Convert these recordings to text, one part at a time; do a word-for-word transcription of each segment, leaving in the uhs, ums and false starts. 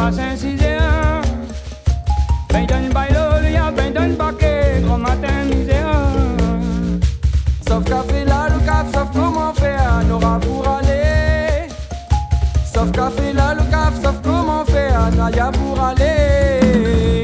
à Saint-Cizère. Ben donne bailo, il y a ben donne paquet, gros matin misère. Sauf café là, le caf, sauf comment faire, n'aura pour aller. Sauf café là, le caf, sauf comment faire, n'aya pour aller.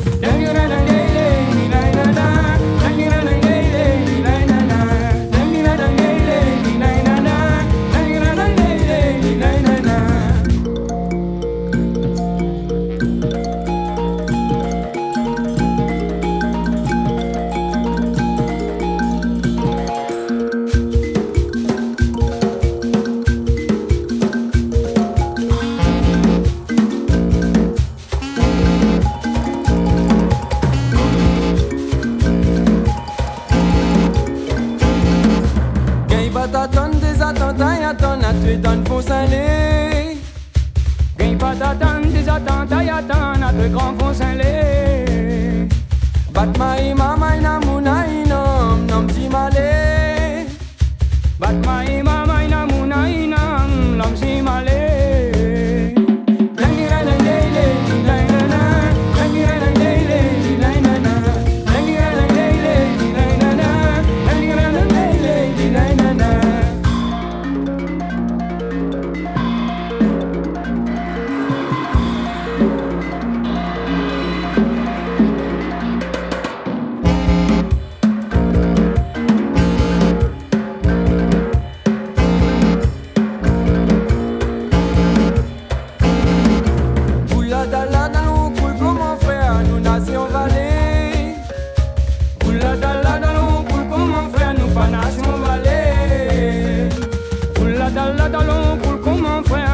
Tu donnes faux salé. Gagne pas d'attente, des attentes, y attendre à te grand fond salé. Batma imama inamuna inam nam simale. Batma imama inamuna inam nam simale. Nation Vallée, pour la dalle, la dalle, pour comment faire.